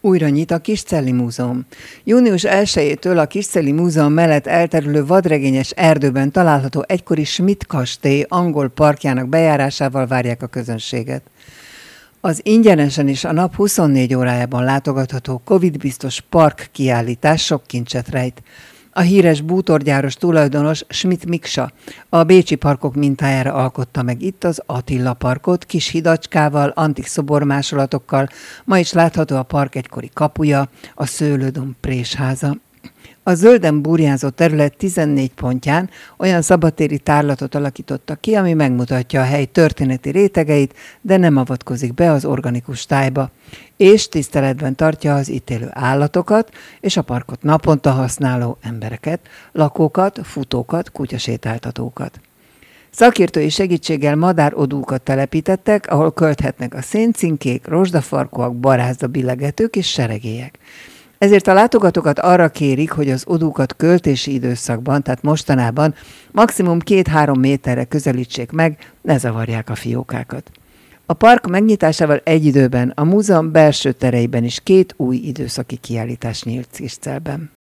Újra nyit a Kiscelli Múzeum. Június 1-től a Kiscelli Múzeum mellett elterülő vadregényes erdőben található egykori Schmidt kastély angol parkjának bejárásával várják a közönséget. Az ingyenesen is a nap 24 órájában látogatható Covid-biztos park kiállítás sok kincset rejt. A híres bútorgyáros tulajdonos Schmidt Miksa a bécsi parkok mintájára alkotta meg itt az Attila parkot, kis hidacskával, antik szobormásolatokkal, ma is látható a park egykori kapuja, a Szőlődom présháza. A zölden burjánzott terület 14 pontján olyan szabadtéri tárlatot alakítottak ki, ami megmutatja a hely történeti rétegeit, de nem avatkozik be az organikus tájba, és tiszteletben tartja az itt élő állatokat és a parkot naponta használó embereket, lakókat, futókat, kutyasétáltatókat. Szakértői segítséggel madárodúkat telepítettek, ahol költhetnek a széncinkék, rozsdafarkúak, barázda billegetők és seregélyek. Ezért a látogatókat arra kérik, hogy az odúkat költési időszakban, tehát mostanában maximum 2-3 méterre közelítsék meg, ne zavarják a fiókákat. A park megnyitásával egy időben a múzeum belső tereiben is 2 új időszaki kiállítás nyílt Kiscelben.